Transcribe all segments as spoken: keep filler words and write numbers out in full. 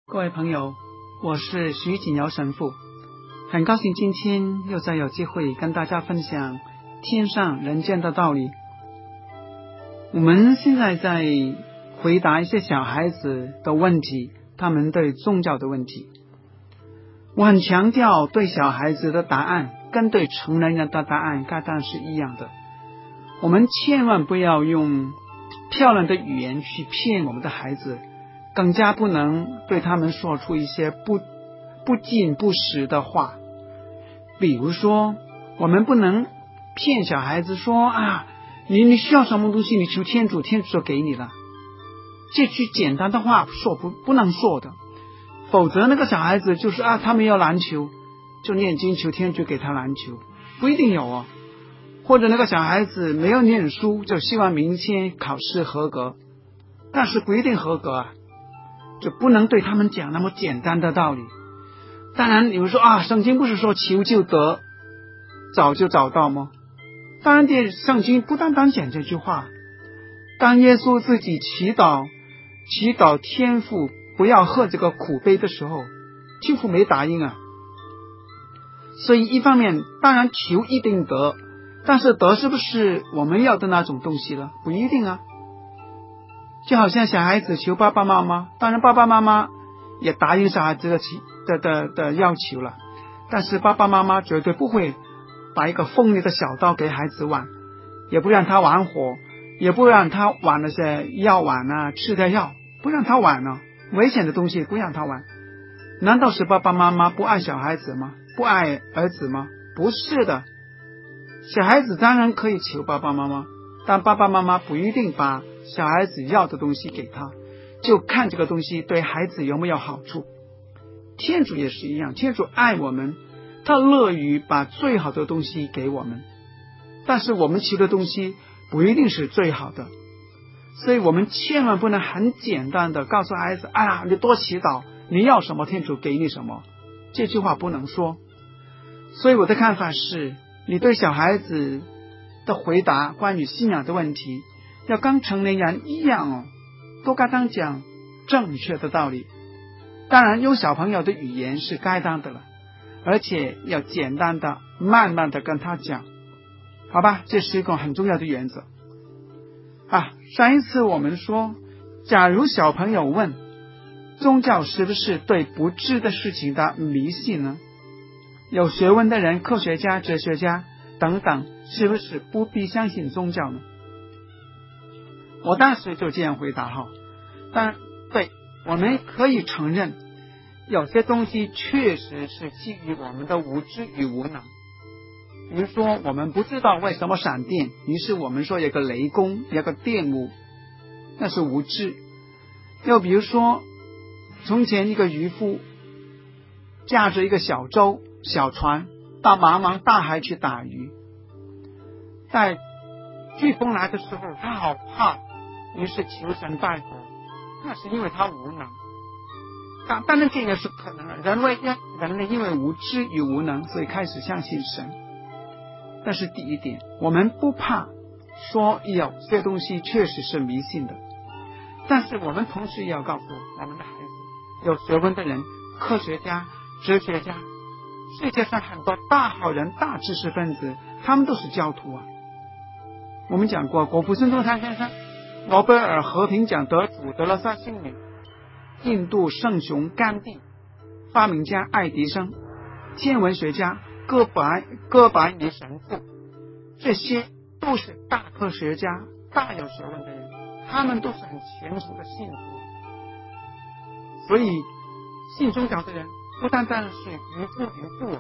各位朋友，我是徐锦尧神父，很高兴今天又再有机会跟大家分享天上人间的道理。我们现在在回答一些小孩子的问题，他们对宗教的问题。我很强调对小孩子的答案跟对成人人的答案该当然是一样的。我们千万不要用漂亮的语言去骗我们的孩子，更加不能对他们说出一些不不尽不实的话。比如说，我们不能骗小孩子说啊，你你需要什么东西，你求天主，天主就给你了。这句简单的话说不不能说的，否则那个小孩子就是啊，他们要篮球，就念经求天主给他篮球，不一定有哦。或者那个小孩子没有念书，就希望明天考试合格，但是不一定合格啊，就不能对他们讲那么简单的道理。当然有人说啊，圣经不是说求就得，找就找到吗？当然这圣经不单单讲这句话，当耶稣自己祈祷祈祷天父不要喝这个苦杯的时候，天父没答应啊。所以一方面当然求一定得，但是得是不是我们要的那种东西了？不一定啊。就好像小孩子求爸爸妈妈，当然爸爸妈妈也答应小孩子的的的的要求了，但是爸爸妈妈绝对不会把一个锋利的小刀给孩子玩，也不让他玩火，也不让他玩那些药丸啊，吃的药不让他玩呢，危险的东西不让他玩。难道是爸爸妈妈不爱小孩子吗？不爱儿子吗？不是的，小孩子当然可以求爸爸妈妈，但爸爸妈妈不一定把小孩子要的东西给他，就看这个东西对孩子有没有好处。天主也是一样，天主爱我们，他乐于把最好的东西给我们，但是我们求的东西不一定是最好的，所以我们千万不能很简单的告诉孩子，哎呀，你多祈祷，你要什么天主给你什么，这句话不能说。所以我的看法是，你对小孩子的回答关于信仰的问题要跟成年人一样哦，都该当讲正确的道理。当然用小朋友的语言是该当的了，而且要简单的慢慢的跟他讲，好吧，这是一个很重要的原则啊。上一次我们说，假如小朋友问宗教是不是对不知的事情的迷信呢？有学问的人，科学家、哲学家等等，是不是不必相信宗教呢？我当时就这样回答哈。但对，我们可以承认有些东西确实是基于我们的无知与无能。比如说我们不知道为什么闪电，于是我们说有个雷公，有个电母，那是无知。又比如说从前一个渔夫驾着一个小舟小船到茫茫大海去打鱼，在飓风来的时候他好怕，于是求神拜佛，那是因为他无能。当当然这也是可能的，人类人类因为无知与无能，所以开始相信神。但是第一点，我们不怕说有些东西确实是迷信的，但是我们同时也要告诉我们的孩子，有学问的人，科学家、哲学家，世界上很多大好人、大知识分子，他们都是教徒啊。我们讲过，国父孙中山先生，诺贝尔和平奖得主德勒萨星女，印度圣雄甘地，发明家爱迪生，天文学家哥白哥白尼神父，这些都是大科学家、大有学问的人，他们都是很虔诚的信徒。所以信宗教的人不单单是愚夫愚妇。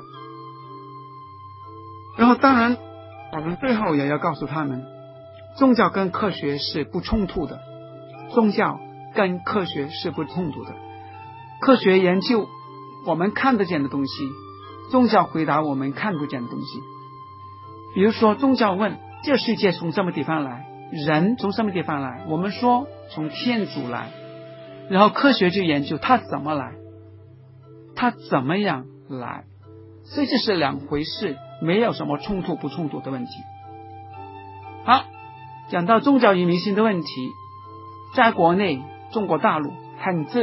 然后当然我们最后也要告诉他们，宗教跟科学是不冲突的，宗教跟科学是不冲突的。科学研究我们看得见的东西，宗教回答我们看不见的东西。比如说宗教问这世界从什么地方来，人从什么地方来，我们说从天主来，然后科学就研究他怎么来，他怎么样来，所以这是两回事，没有什么冲突不冲突的问题。好，讲到宗教与迷信的问题，在国内中国大陆很自然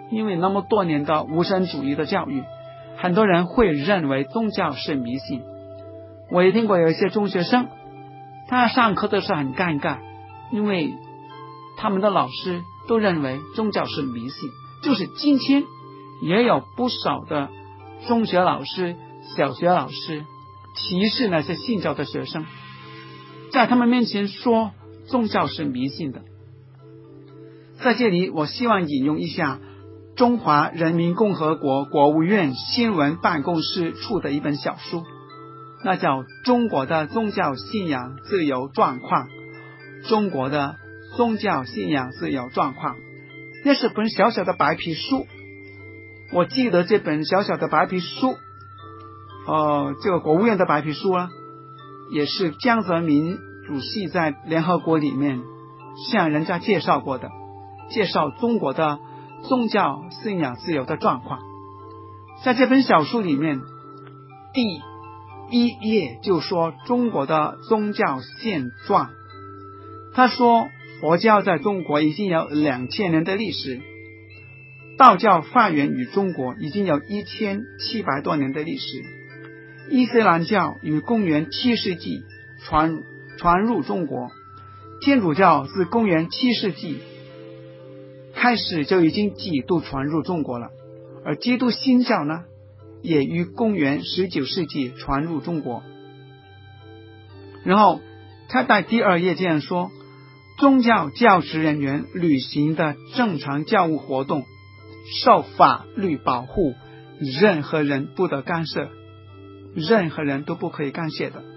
因为那么多年的无神主义的教育，很多人会认为宗教是迷信。我也听过有一些中学生，他上课的时候很尴尬，因为他们的老师都认为宗教是迷信。就是今天也有不少的中学老师、小学老师歧视那些信教的学生，在他们面前说宗教是迷信的。在这里我希望引用一下中华人民共和国国务院新闻办公室出的一本小书，那叫《中国的宗教信仰自由状况》。中国的宗教信仰自由状况，那是本小小的白皮书。我记得这本小小的白皮书，呃，这个国务院的白皮书啊，也是江泽民主席在联合国里面向人家介绍过的，介绍中国的宗教信仰自由的状况。在这本小书里面，第一页就说中国的宗教现状。他说佛教在中国已经有两千年的历史，道教发源于中国已经有一千七百多年的历史，伊斯兰教于公元七世纪传传入中国，天主教自公元七世纪开始就已经几度传入中国了，而基督新教呢，也于公元十九世纪传入中国。然后他在第二页这样说，宗教教职人员履行的正常教务活动受法律保护，任何人不得干涉，任何人都不可以干涉的。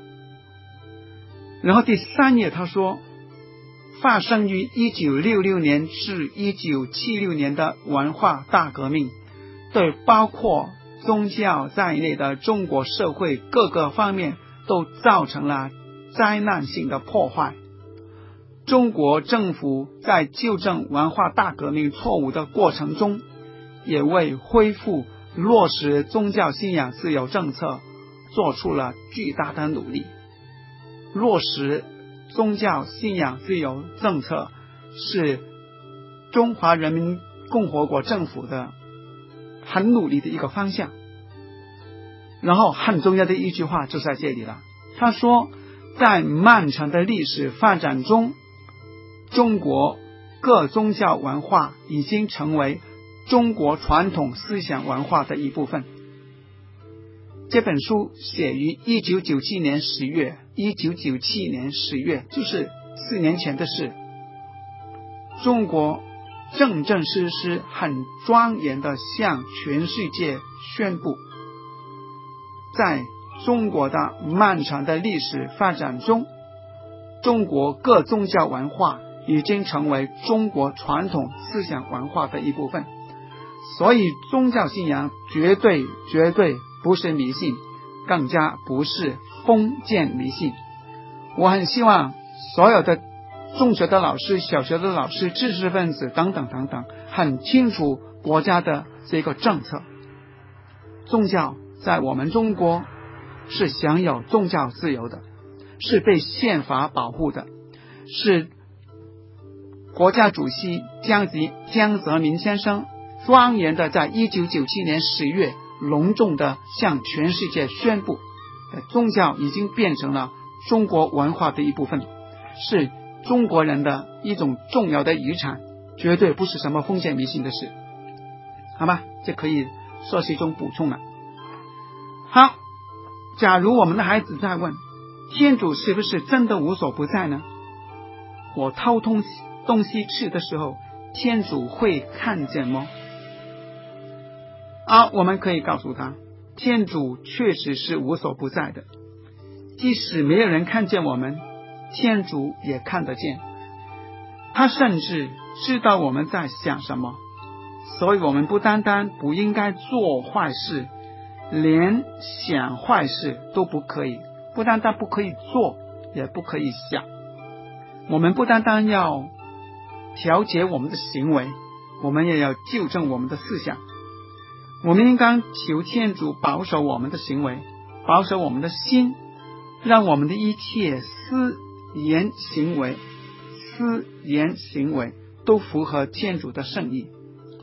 然后第三页他说，发生于一九六六年至一九七六年的文化大革命，对包括宗教在内的中国社会各个方面都造成了灾难性的破坏。中国政府在纠正文化大革命错误的过程中，也为恢复落实宗教信仰自由政策做出了巨大的努力。落实宗教信仰自由政策是中华人民共和国政府的很努力的一个方向。然后很重要的一句话就在这里了，他说在漫长的历史发展中，中国各宗教文化已经成为中国传统思想文化的一部分。这本书写于一九九七年十月，一九九七年十月就是四年前的事。中国正正式式很庄严地向全世界宣布，在中国的漫长的历史发展中，中国各宗教文化已经成为中国传统思想文化的一部分。所以宗教信仰绝对绝对不是迷信，更加不是封建迷信。我很希望所有的中学的老师、小学的老师、知识分子等等等等很清楚国家的这个政策。宗教在我们中国是享有宗教自由的，是被宪法保护的，是国家主席江泽江泽民先生庄严的在一九九七年十月隆重的向全世界宣布，宗教已经变成了中国文化的一部分，是中国人的一种重要的遗产，绝对不是什么封建迷信的事。好吧，这可以说是一种补充了。好，假如我们的孩子在问，天主是不是真的无所不在呢？我偷东西东西吃的时候，天主会看见吗？啊，我们可以告诉他，天主确实是无所不在的，即使没有人看见我们，天主也看得见。他甚至知道我们在想什么，所以我们不单单不应该做坏事，连想坏事都不可以，不单单不可以做，也不可以想。我们不单单要调节我们的行为，我们也要纠正我们的思想。我们应该求天主保守我们的行为，保守我们的心，让我们的一切思言行为思言行为都符合天主的圣意，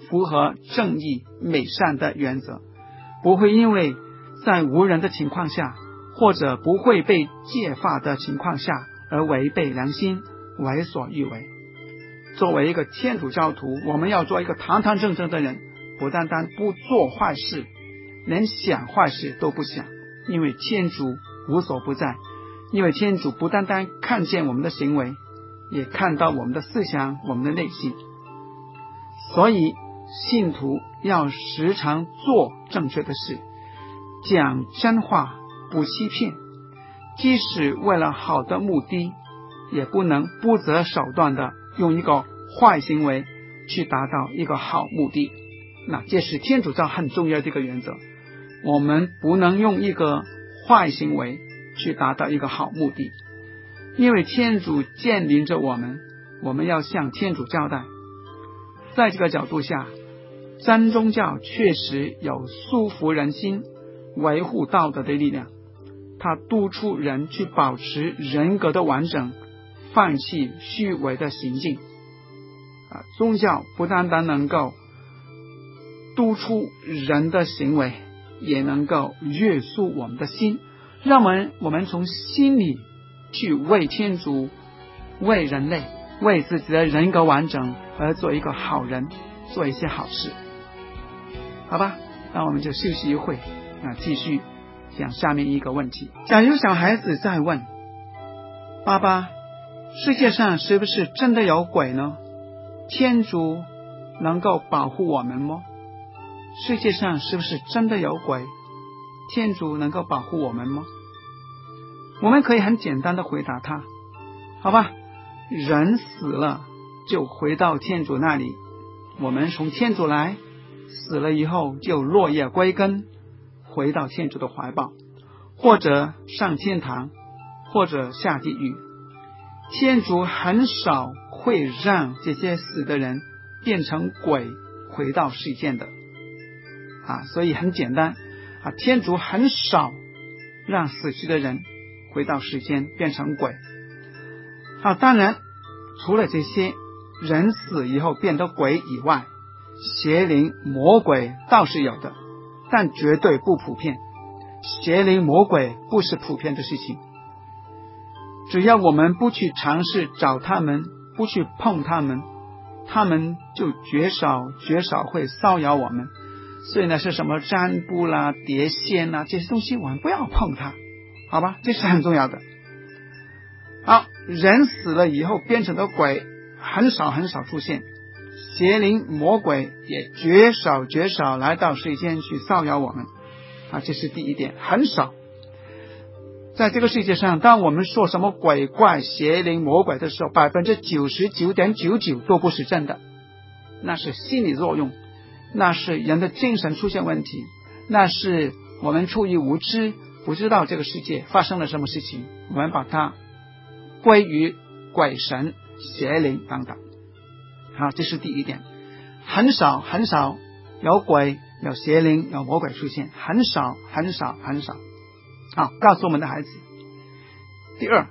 符合正义美善的原则，不会因为在无人的情况下，或者不会被揭发的情况下而违背良心，为所欲为。作为一个天主教徒，我们要做一个堂堂正正的人，不单单不做坏事，连想坏事都不想，因为天主无所不在，因为天主不单单看见我们的行为，也看到我们的思想，我们的内心。所以信徒要时常做正确的事，讲真话，不欺骗，即使为了好的目的，也不能不择手段的用一个坏行为去达到一个好目的。那这是天主教很重要的一个原则，我们不能用一个坏行为去达到一个好目的，因为天主建临着我们，我们要向天主交代。在这个角度下，真宗教确实有束缚人心、维护道德的力量，它督促人去保持人格的完整，放弃虚伪的行径。啊，宗教不单单能够督促人的行为，也能够约束我们的心，让我们我们从心里去为天主、为人类、为自己的人格完整而做一个好人，做一些好事。好吧，那我们就休息一会，啊，继续讲下面一个问题。假如小孩子在问，爸爸，世界上是不是真的有鬼呢？天主能够保护我们吗？世界上是不是真的有鬼？天主能够保护我们吗？我们可以很简单的回答他，好吧，人死了就回到天主那里，我们从天主来，死了以后就落叶归根，回到天主的怀抱，或者上天堂，或者下地狱。天主很少会让这些死的人变成鬼回到世间的啊，所以很简单啊，天主很少让死去的人回到世间变成鬼啊。当然除了这些人死以后变得鬼以外，邪灵魔鬼倒是有的，但绝对不普遍。邪灵魔鬼不是普遍的事情，只要我们不去尝试找他们，不去碰他们，他们就绝少绝少会骚扰我们。所以呢，是什么占卜啦、碟仙啦，这些东西我们不要碰它，好吧，这是很重要的。好，人死了以后变成的鬼很少很少出现，邪灵魔鬼也绝少绝少来到世间去骚扰我们啊，这是第一点，很少。在这个世界上，当我们说什么鬼怪、邪灵魔鬼的时候，百分之九十九点九九都不是真的，那是心理作用，那是人的精神出现问题，那是我们出于无知，不知道这个世界发生了什么事情，我们把它归于鬼神、邪灵等等。好，这是第一点，很少很少有鬼、有邪灵、有魔鬼出现，很少很少很少。好，告诉我们的孩子。第二，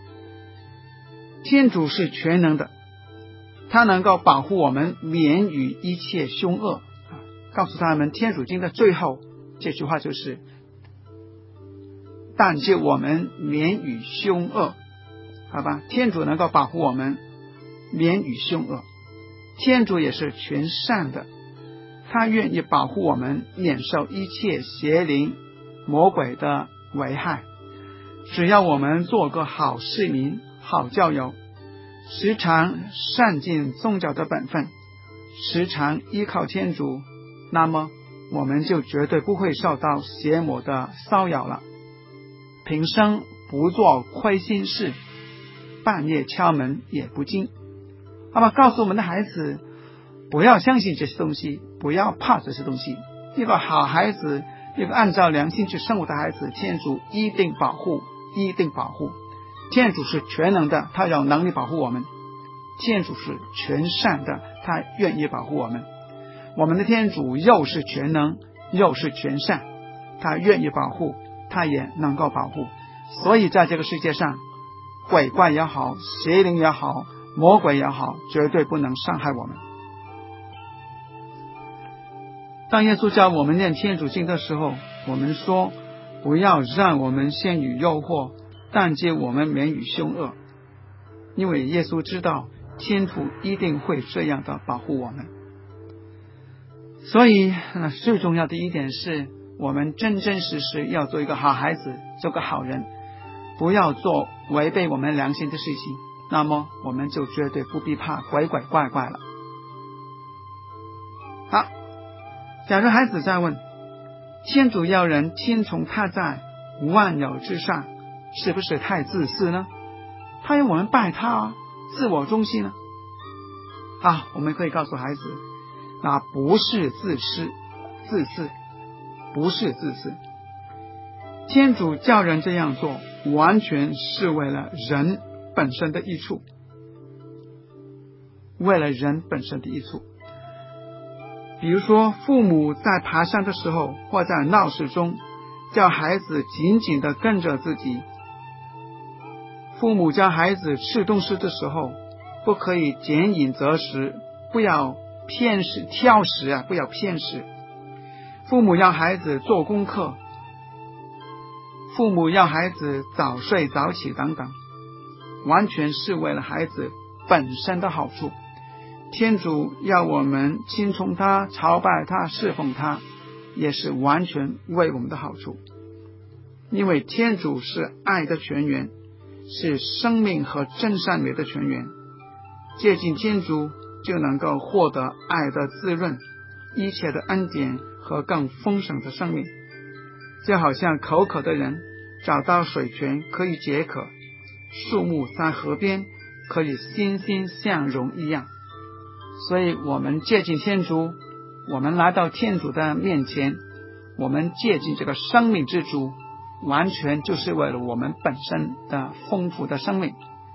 天主是全能的，他能够保护我们免于一切凶恶。告诉他们，天主经的最后这句话就是但救我们免于凶恶，好吧，天主能够保护我们免于凶恶。天主也是全善的，他愿意保护我们免受一切邪灵魔鬼的危害。只要我们做个好市民、好教友，时常善尽宗教的本分，时常依靠天主，那么我们就绝对不会受到邪魔的骚扰了。平生不做亏心事，半夜敲门也不惊。那么告诉我们的孩子，不要相信这些东西，不要怕这些东西。一个好孩子，一个按照良心去生活的孩子，天主一定保护，一定保护。天主是全能的，他有能力保护我们。天主是全善的，他愿意保护我们。我们的天主又是全能又是全善，他愿意保护，他也能够保护。所以在这个世界上，鬼怪也好，邪灵也好，魔鬼也好，绝对不能伤害我们。 当耶稣教我们念天主经的时候，我们说不要让我们陷于诱惑，但救我们免于凶恶。因为耶稣知道天父一定会这样的保护我们。所以那最重要的一点是，我们真真实实要做一个好孩子，做个好人，不要做违背我们良心的事情，那么我们就绝对不必怕鬼鬼怪怪了。好，假如孩子在问，天主要人听从他在万有之上，是不是太自私呢？他要我们拜他啊，自我中心呢？啊，我们可以告诉孩子，那不是自私，自私不是自私。天主叫人这样做，完全是为了人本身的益处，为了人本身的益处。比如说，父母在爬山的时候，或在闹市中，叫孩子紧紧地跟着自己。父母教孩子吃东西的时候，不可以拣饮择食，不要偏食挑食啊，不要偏食。父母要孩子做功课，父母要孩子早睡早起等等，完全是为了孩子本身的好处。天主要我们听从他、朝拜他、侍奉他，也是完全为我们的好处。因为天主是爱的泉源，是生命和真善美的泉源，接近天主就能够获得爱的滋润，一切的恩典和更丰盛的生命。就好像口渴的人找到水泉可以解渴，树木在河边可以欣欣向荣一样。所以我们接近天主，我们来到天主的面前，我们接近这个生命之主，完全就是为了我们本身的丰富的生命。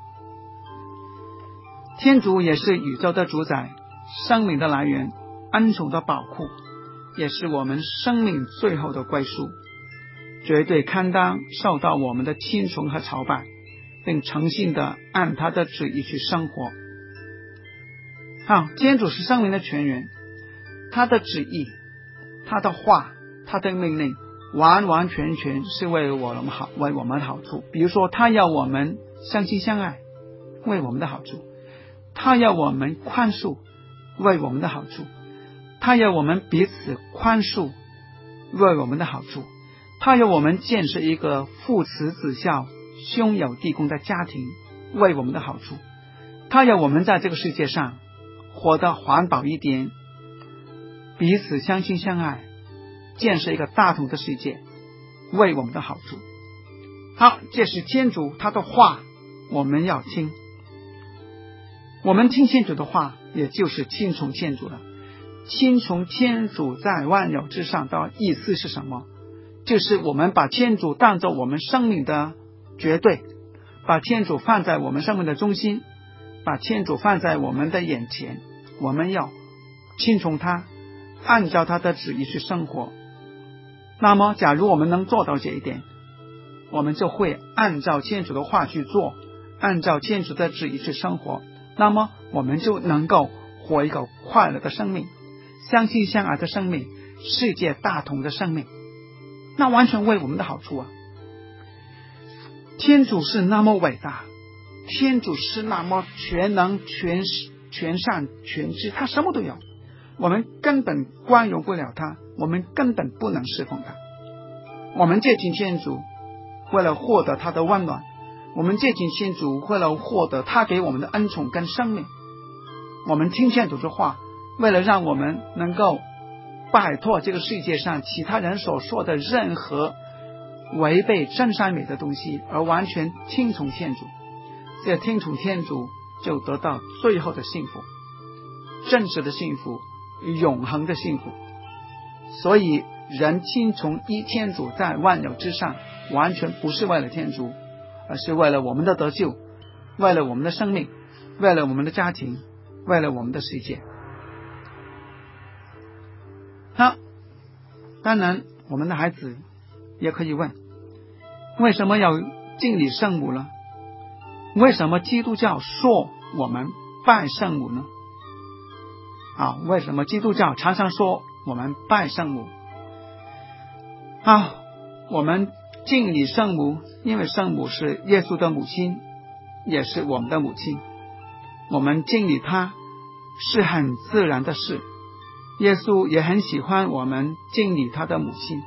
天主也是宇宙的主宰，生命的来源，恩宠的宝库，也是我们生命最后的归宿，绝对堪当受到我们的听从和朝拜，并诚信的按他的旨意去生活。好，天主是生命的泉源，他的旨意、他的话、他的命令完完全全是为我们好，为我们的好处。比如说，他要我们相亲相爱，为我们的好处；他要我们宽恕，为我们的好处；他要我们彼此宽恕，为我们的好处；他要我们建设一个父慈子孝、兄友弟恭的家庭，为我们的好处；他要我们在这个世界上活得环保一点，彼此相亲相爱，建设一个大同的世界，为我们的好处。好，这是天主他的话，我们要听。我们听天主的话，也就是听从天主了。听从天主在万有之上的意思是什么？就是我们把天主当作我们生命的绝对，把天主放在我们生命的中心，把天主放在我们的眼前，我们要听从他，按照他的旨意去生活。那么假如我们能做到这一点，我们就会按照天主的话去做，按照天主的旨意去生活，那么我们就能够活一个快乐的生命，相亲相爱的生命，世界大同的生命，那完全为我们的好处啊！天主是那么伟大，天主是那么全能、全全善、全知，他什么都有，我们根本宽容不了他，我们根本不能侍奉他。我们接近天主，为了获得他的温暖；我们接近天主，为了获得他给我们的恩宠跟生命。我们听天主的话，为了让我们能够摆脱这个世界上其他人所说的任何违背真善美的东西，而完全听从天主。这听从天主，就得到最后的幸福，真实的幸福，永恒的幸福。所以人听从一天主在万有之上，完全不是为了天主，而是为了我们的得救，为了我们的生命，为了我们的家庭，为了我们的世界。好，当然我们的孩子也可以问，为什么要敬礼圣母呢？为什么基督教说我们拜圣母呢？啊，为什么基督教常常说我们拜圣母。好，我们敬礼圣母，因为圣母是耶稣的母亲，也是我们的母亲，我们敬礼她是很自然的事。耶稣也很喜欢我们敬礼他的母亲。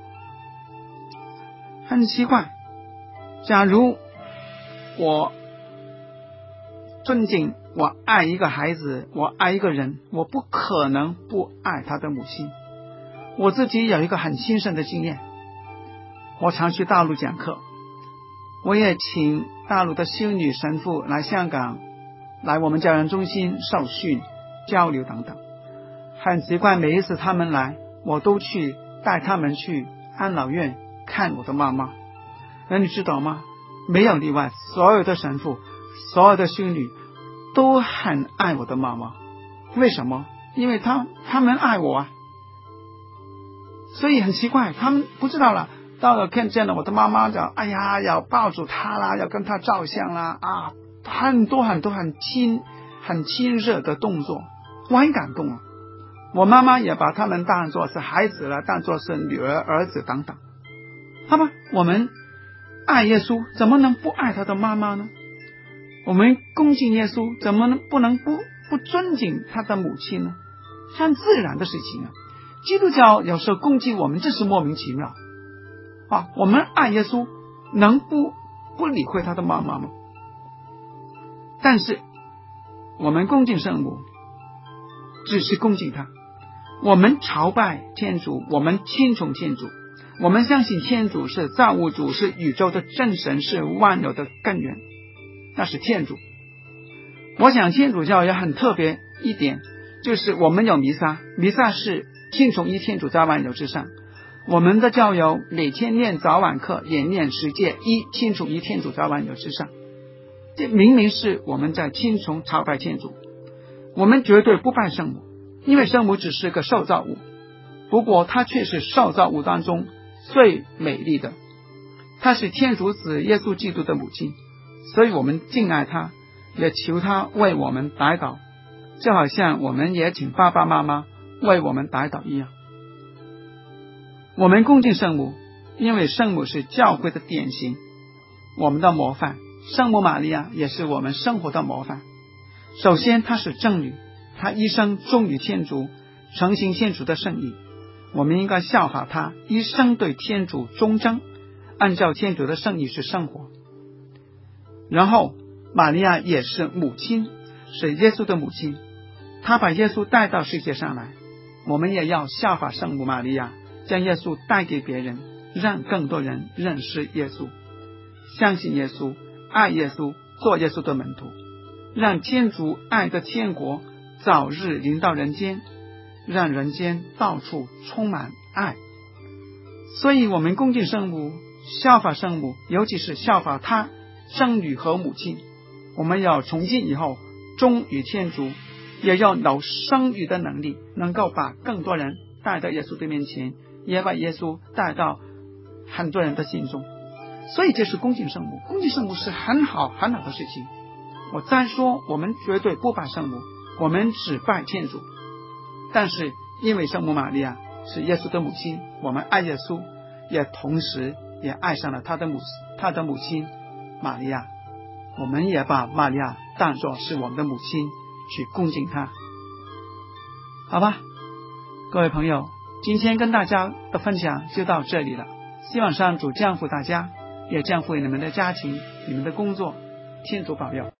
很奇怪，假如我尊敬，我爱一个孩子，我爱一个人，我不可能不爱他的母亲。我自己有一个很亲身的经验，我常去大陆讲课，我也请大陆的修女神父来香港，来我们教养中心受训交流等等。很奇怪，每一次他们来，我都去带他们去安老院看我的妈妈。那你知道吗？没有例外，所有的神父，所有的修女都很爱我的妈妈。为什么？因为他他们爱我啊。所以很奇怪，他们不知道了，到了看见了我的妈妈，就哎呀，要抱住她啦，要跟她照相啦，啊，很多很多很亲很亲热的动作，我很感动啊。我妈妈也把他们当作是孩子了，当作是女儿儿子等等。好吧，我们爱耶稣，怎么能不爱他的妈妈呢？我们恭敬耶稣，怎么能不能不不尊敬他的母亲呢？很自然的事情啊。基督教有时候攻击我们，这是莫名其妙啊！我们爱耶稣，能不不理会他的妈妈吗？但是我们恭敬圣母，只是恭敬他。我们朝拜天主，我们听从天主，我们相信天主是造物主，是宇宙的真神，是万有的根源，那是天主。我想天主教也很特别一点，就是我们有弥撒，弥撒是听从一天主在万有之上。我们的教友每天念早晚课，也念十诫，一听从一天主在万有之上。这明明是我们在听从朝拜天主。我们绝对不拜圣母，因为圣母只是个受造物，不过她却是受造物当中最美丽的。她是天主子耶稣基督的母亲，所以我们敬爱她，也求她为我们代祷，就好像我们也请爸爸妈妈为我们代祷一样。我们恭敬圣母，因为圣母是教会的典型，我们的模范。圣母玛利亚也是我们生活的模范。首先，她是正女，她一生忠于天主，承行天主的圣意。我们应该效法她，一生对天主忠贞，按照天主的圣意去生活。然后，玛利亚也是母亲，是耶稣的母亲，她把耶稣带到世界上来。我们也要效法圣母玛利亚，将耶稣带给别人，让更多人认识耶稣，相信耶稣，爱耶稣，做耶稣的门徒，让天主爱的天国早日临到人间，让人间到处充满爱。所以我们恭敬圣母，效法圣母，尤其是效法她圣女和母亲。我们要从今以后忠于天主，也要有生育的能力，能够把更多人带到耶稣的面前，也把耶稣带到很多人的心中。所以这是恭敬圣母，恭敬圣母是很好很好的事情。我再说，我们绝对不拜圣母，我们只拜天主。但是因为圣母玛利亚是耶稣的母亲，我们爱耶稣，也同时也爱上了他的母他的母亲玛利亚。我们也把玛利亚当作是我们的母亲，去恭敬她。好吧，各位朋友，今天跟大家的分享就到这里了。希望上主降福大家，也降福你们的家庭，你们的工作，天主保佑。